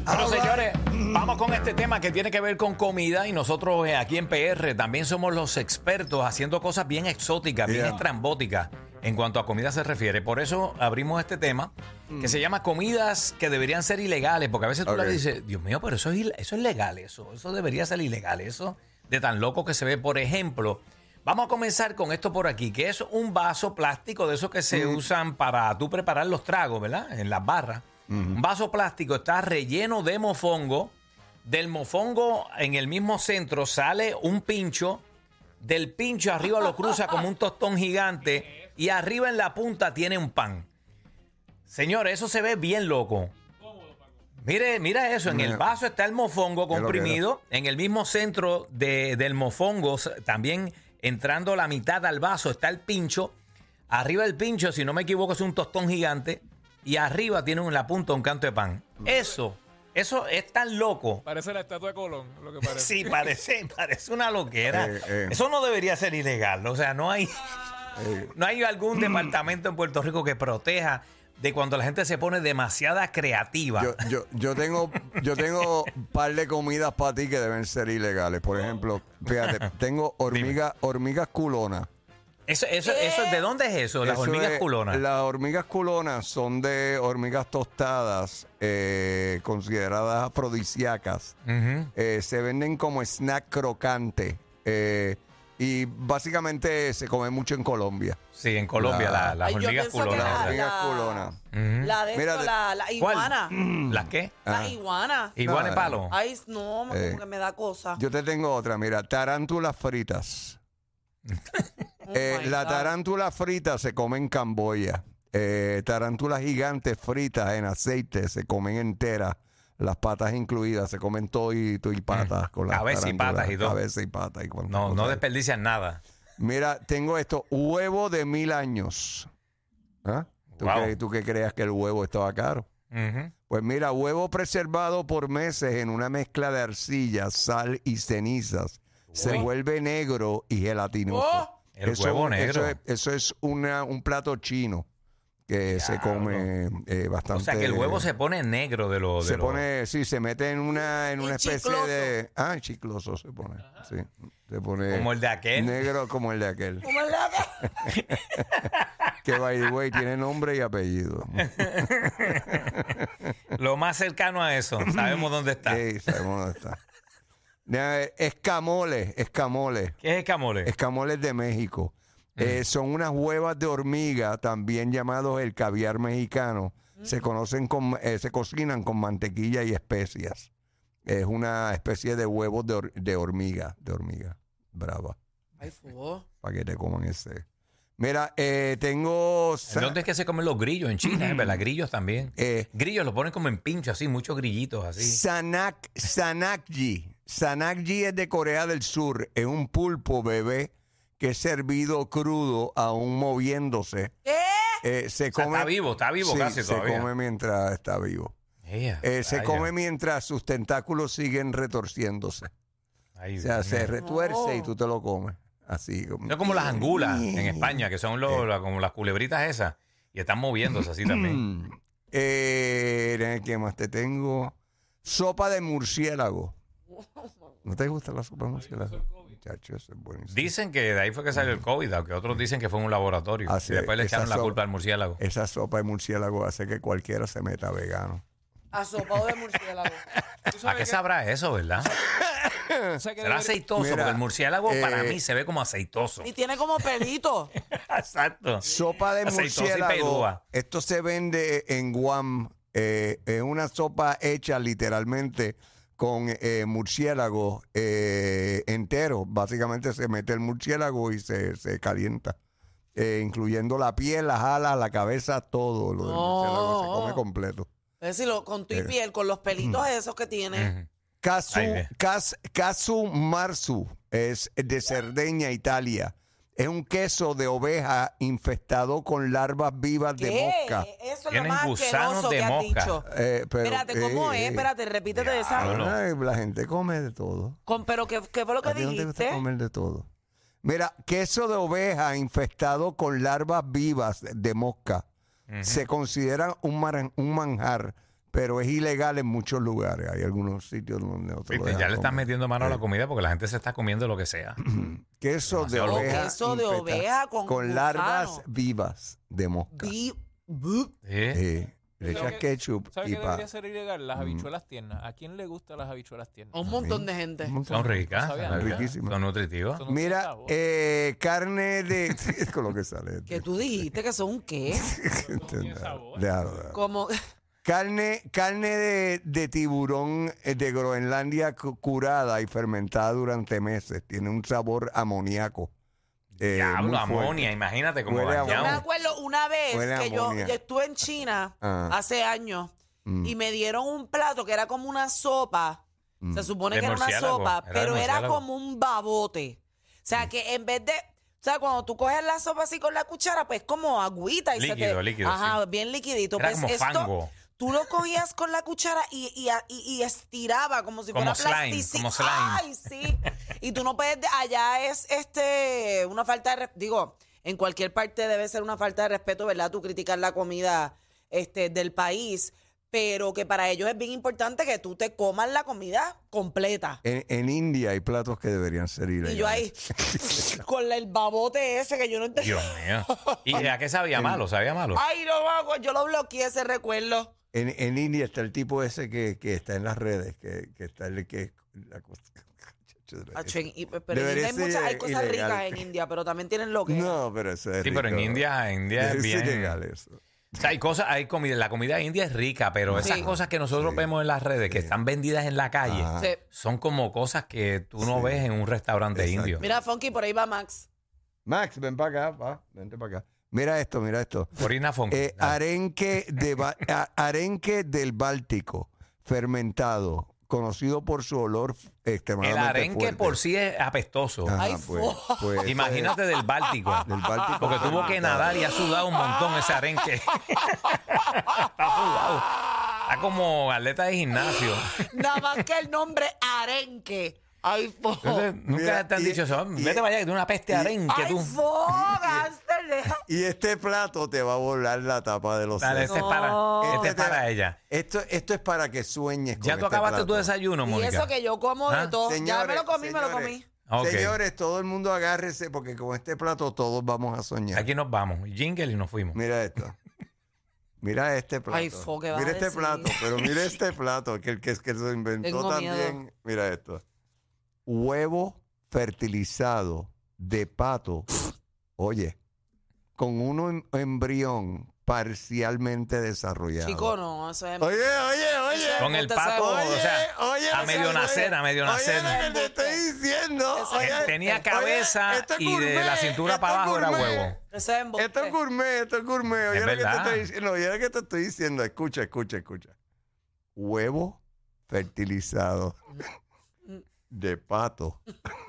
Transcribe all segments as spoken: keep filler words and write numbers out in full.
Bueno, señores, vamos con este tema que tiene que ver con comida y nosotros eh, aquí en P R también somos los expertos haciendo cosas bien exóticas, bien Yeah. estrambóticas en cuanto a comida se refiere. Por eso abrimos este tema que se llama comidas que deberían ser ilegales, porque a veces tú Ok. le dices, Dios mío, pero eso es, il- eso es legal, eso, eso debería ser ilegal, eso de tan loco que se ve. Por ejemplo, vamos a comenzar con esto por aquí, que es un vaso plástico de esos que se usan para tú preparar los tragos, ¿verdad? En las barras. Un vaso plástico está relleno de mofongo. Del mofongo en el mismo centro sale un pincho. Del pincho arriba lo cruza como un tostón gigante. Y arriba en la punta tiene un pan. Señores, eso se ve bien loco. Mire, mira eso. En el vaso está el mofongo ¿Qué es lo que comprimido. En el mismo centro de- del mofongo, s- también entrando la mitad al vaso, está el pincho. Arriba del pincho, si no me equivoco, es un tostón gigante. Y arriba tiene en la punta un canto de pan. Eso, eso es tan loco. Parece la estatua de Colón, lo que parece. Sí, parece, parece una loquera. Eh, eh. Eso no debería ser ilegal. O sea, no hay, Eh, no hay algún departamento en Puerto Rico que proteja de cuando la gente se pone demasiada creativa. yo, yo, yo tengo yo tengo un par de comidas para ti que deben ser ilegales. Por ejemplo, fíjate, tengo hormigas hormigas culonas. Eso, eso, eso, ¿de dónde es eso? Las Eso hormigas es- culonas. Las hormigas culonas son de hormigas tostadas, eh, consideradas afrodisíacas. Ujú. Eh, se venden como snack crocante. eh, y básicamente se come mucho en Colombia. Sí, en Colombia, La- la- las Ay, yo hormigas pienso que culonas. la- Hormigas la- culonas. Ujú. La de Mira, esto, de- la, la ¿Cuál? iguana. ¿Las qué? La Ah. iguana. Iguana de No, palo. Ay, no, como Eh. que me da cosa. Yo te tengo otra, mira, tarántulas fritas. Oh Eh, my la God. tarántula frita se come en Camboya. Eh, tarántulas gigantes fritas en aceite se comen enteras, las patas incluidas, se comen todo y, todo y patas. Con las Cabeza y tarántulas, patas y todo. Cabeza y patas. Y cuantas No, no cosas hay. desperdician nada. Mira, tengo esto, huevo de mil años. ¿Ah? ¿Tú, Wow. que, tú que creas que el huevo estaba caro? Ujú. Pues mira, huevo preservado por meses en una mezcla de arcilla, sal y cenizas. Se Uy. vuelve negro y gelatinoso. Oh. El huevo negro. Eso es, eso es una, un plato chino que se come eh, bastante. O sea, que el huevo se pone negro de lo... De se lo- pone, sí, se mete en una, en Y una especie chicloso. de... Ah, chicloso se pone, sí. Se pone Como el de aquel. negro como el de aquel. ¿Cómo es la Que, by the way, tiene nombre y apellido. Lo más cercano a eso. Sabemos dónde está. Sí, sabemos dónde está. Eh, Escamoles, escamoles. ¿Qué es escamole? Escamoles de México. Eh, son unas huevas de hormiga, también llamados el caviar mexicano. Se conocen con, eh, se cocinan con mantequilla y especias. Es una especie de huevos de, hor- de hormiga, de hormiga brava, Ay, fu. para que te coman ese. Mira, eh, tengo... ¿En ¿Dónde es que se comen los grillos? En China, ¿eh? ¿Verdad? Grillos también. Eh, Grillos los ponen como en pincho, así, muchos grillitos así. Sanak, Sanakji. Sanakji es de Corea del Sur. Es un pulpo bebé que es servido crudo, aún moviéndose. ¿Qué? Eh, se O sea, come, está vivo, está vivo Sí, casi se todavía. come mientras está vivo. Ea, Eh, se vaya. come mientras sus tentáculos siguen retorciéndose. Ay, O sea, Dios se mío. retuerce y No. tú te lo comes. Así como... Son como las angulas en España, que son los- la- como las culebritas esas. Y están moviéndose así también. Mm. Eh, ¿Qué más te tengo? Sopa de murciélago. ¿No te gusta la sopa de murciélago? Muchachos, eso es buenísimo. Dicen que de ahí fue que salió el COVID, aunque otros dicen que fue en un laboratorio. Así y después le es, echaron esa la so- culpa al murciélago. Esa sopa de murciélago hace que cualquiera se meta vegano. Asopado de murciélago. ¿Tú ¿A sabes qué que- sabrá eso, verdad? tú sabes que Será debería- aceitoso, Mira, porque el murciélago para eh, mí se ve como aceitoso. Y tiene como pelito. Exacto. Sopa de Aceitosa y murciélago. pelúa. Esto se vende en Guam. Eh, es una sopa hecha literalmente con eh, murciélago eh, entero. Básicamente se mete el murciélago y se, se calienta. Eh, incluyendo la piel, las alas, la cabeza, todo lo del No. murciélago se come completo. Es decir, lo- con tu y Eh. piel, con los pelitos esos que tiene. Ujú. Casu, Ahí ve. cas, casu marzu es de Cerdeña, Italia. Es un queso de oveja infestado con larvas vivas de ¿Qué? mosca. Eso es lo Tienen más gusanos asqueroso de que has mosca. dicho. Eh, pero, Espérate, ¿cómo eh, es? Espérate, repítete de esa. Diablo. Ay, la gente come de todo. Con, pero ¿qué, ¿qué fue lo que ¿A ti no te gusta dijiste? comer de todo? Mira, queso de oveja infestado con larvas vivas de mosca se considera un, mar- un manjar pero es ilegal en muchos lugares. Hay algunos sitios donde no te lo Viste, dejan ya le estás comer. metiendo mano a la Eh, comida porque la gente se está comiendo lo que sea. Queso de Demasiado loco. oveja. Queso de infectado oveja con con larvas gusano. vivas de mosca. Bi- bu- Sí. Eh, le ¿Sabe echas qué- ketchup ¿Sabes y qué pa. debería ser ilegal? Las Mm. habichuelas tiernas. ¿A quién le gustan las habichuelas tiernas? a un montón de gente. Un montón. Son ricas. No sabía son nada. Riquísimas. Son nutritivas. Son- no tiene Mira, sabor. eh, carne de... es con lo que sale. Que tú dijiste que son un qué. tiene sabor. Déjalo, déjalo. Como Carne, carne de, de tiburón eh, de Groenlandia cu- curada y fermentada durante meses. Tiene un sabor amoníaco. eh, Diablo, muy fuerte. amonia, imagínate como Huele a yo me bañado. acuerdo una vez Huele a que yo, amonia. yo estuve en China Ah. hace años Mm. y me dieron un plato que era como una sopa. Mm. Se supone De que era una murciélago, sopa, era de pero era murciélago. como un babote. O sea, que en vez de... O sea, cuando tú coges la sopa así con la cuchara, pues como agüita. Y se Líquido, te, líquido, Ajá, sí. bien liquidito. Era pues como esto, fango. tú lo cogías con la cuchara y, y, y- y estiraba como si Como fuera slime, plasticina. como slime. Ay, sí. Y tú no puedes... Allá es este una falta de... res- Digo, en cualquier parte debe ser una falta de respeto, ¿verdad? Tú criticar la comida este, del país, pero que para ellos es bien importante que tú te comas la comida completa. En, en India hay platos que deberían ser ilegales. Y yo ahí, con el babote ese que yo no entendí. Dios mío. ¿Y a qué sabía malo? ¿Sabía malo? Ay, no, vago, yo lo bloqueé ese recuerdo. En, en India está el tipo ese que, que está en las redes, que, que está el que... La cosa, Acho, en- y- pero en Debería India hay, muchas, hay ser cosas ilegal. ricas en India, pero también tienen lo que es. no, pero eso es Sí, pero en rico. India, en India es Debe ser bien. ilegal eso. O sea, hay cosas, hay comida, la comida india es rica, pero esas Sí. cosas que nosotros Sí. vemos en las redes, que están vendidas en la calle, Ajá. Sí. son como cosas que tú no Sí. ves en un restaurante Exacto. indio. Mira, Funky, por ahí va Max. Max, ven para acá, va, vente para acá. Mira esto, mira esto. Orina Funky. Eh, arenque, de, ba- a- arenque del Báltico, fermentado, conocido por su olor El extremadamente arenque fuerte. por sí es apestoso. Ajá, Ay, pues, fo- pues, Imagínate del Báltico. del Báltico. Porque tuvo que fermentado. nadar y ha sudado un montón ese arenque. Está sudado. Está como atleta de gimnasio. Nada más que el nombre arenque. Ay, fo. Entonces, nunca Mira, te han y- dicho eso. y- Vete para allá, que tiene una peste de arenque Ay, tú. fo, Gangster, deja. Y este plato te va a volar la tapa de los Dale, sesos. este es para, este Este es te- para ella. Esto, esto es para que sueñes con Ya tú este acabaste tu plato. desayuno, Y Mónica. eso que yo como ¿Ah? de todo. ya me lo comí, me lo señores, comí. Ok. Señores, todo el mundo agárrese porque con este plato todos vamos a soñar. Aquí nos vamos. Jingle y nos fuimos. Mira esto. Mira este plato. Ay, fo, ¿qué vas mira a este decir? plato, pero mira este plato que el que, que se inventó Tengo también. miedo. Mira esto. Huevo fertilizado de pato. Oye, con un em- embrión parcialmente desarrollado. Chico, no, eso es... Oye, oye, oye. Con el Usted pato, sabe. o sea, Oye, a oye, medio oye, nacer, a medio nacer. Oye, lo que te estoy diciendo. Eso Oye, es- Tenía oye, cabeza esto es y de la gourmet, cintura esto para es abajo era gourmet. huevo. Eso es embuste. Esto es gourmet, esto es gourmet. Oye, Es lo que te verdad. estoy diciendo, oye, lo que te estoy diciendo. Escucha, escucha, escucha. Huevo fertilizado de pato.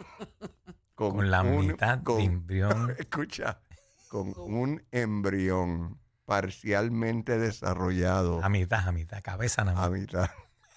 Con la un- mitad con- de embrión. Escucha, con un embrión parcialmente desarrollado A mitad, a mitad. Cabeza nada a más. mitad,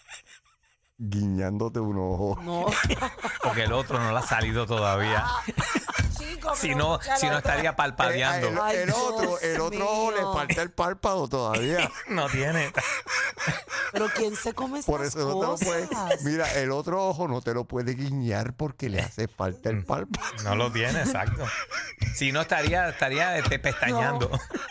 guiñándote un ojo. No, Porque el otro no le ha salido todavía. chico, Si pero no, ya si lo no otro- estaría Eh, palpadeando. el, Ay, el otro, el Dios otro ojo le mío. falta el párpado todavía. No tiene. Pero ¿quién se come esas Por eso no te lo cosas? puedes. Mira, el otro ojo no te lo puede guiñar porque le hace falta el párpado. No lo tiene, exacto. Si no estaría, estaría este, pestañeando.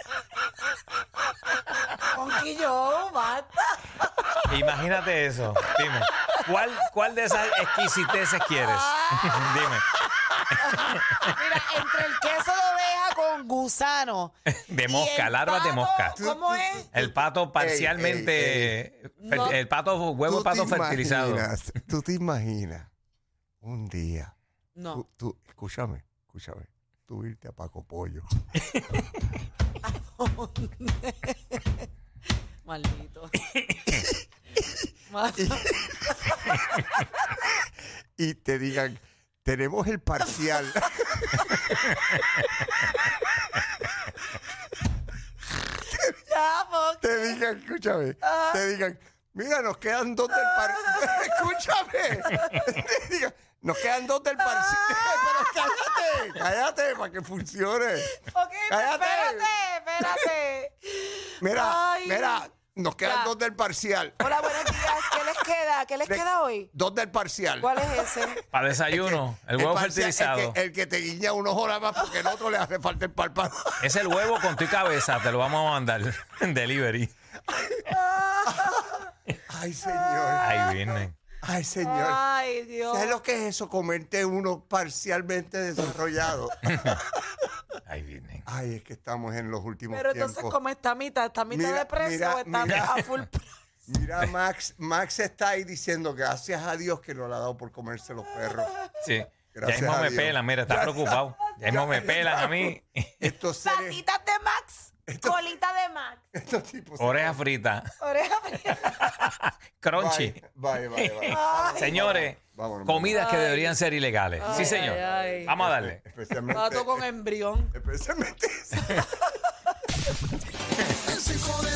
Conquillo, basta. Imagínate eso. Dime. ¿Cuál, cuál de esas exquisiteces quieres? Dime. Mira, entre el queso de oveja con gusano. De y mosca, el larvas de pato, mosca. ¿Cómo es? El pato parcialmente. fer- No. El pato, huevo de ¿Tú pato te fertilizado. imaginas- Tú te imaginas un día. No. Tú, tú- escúchame, escúchame. Tú irte a Paco Pollo. Maldito. Maldito. Y te digan, tenemos el parcial. Ya, po. te digan, escúchame, te digan, mira, nos quedan dos del parcial. Escúchame. Te digan, nos quedan dos del parcial. Pero cállate, cállate para que funcione. Ok, Cállate. espérate, espérate. Mira, Ay. mira, Nos quedan Ya. dos del parcial. Hola, buenos días. ¿Qué les queda? ¿Qué les Le- queda hoy? Dos del parcial. ¿Cuál es ese? Para desayuno, el huevo parcial, fertilizado. El que, el que te guiña unos horas más porque el otro le hace falta el párpado. Es el huevo con tu cabeza, te lo vamos a mandar en delivery. Ay, señor. Ahí viene. Ay, señor. Ay, Dios. ¿Sabes lo que es eso? Comerte uno parcialmente desarrollado. Ahí viene. Ay, es que estamos en los últimos Pero entonces, tiempos. ¿cómo está mitad? ¿Está mitad Mira, de precio mira, o está mira. a full price? Mira, Max, Max está ahí diciendo gracias a Dios que no le ha dado por comerse los perros. Sí. Gracias ya mismo a me Dios. pelan, mira, está preocupado. Ya mismo me pelan a mí. Estos seres, Patitas de Max, colita de Max, estos tipos. Oreja frita. oreja fría. Crunchy. Bye, bye, bye, bye. Ay, Señores, Vámonos, comidas que Ay. deberían ser ilegales. sí, Ay, señor. ay, ay. Vamos a darle. Especialmente. Pato con embrión. Especialmente. El cinco de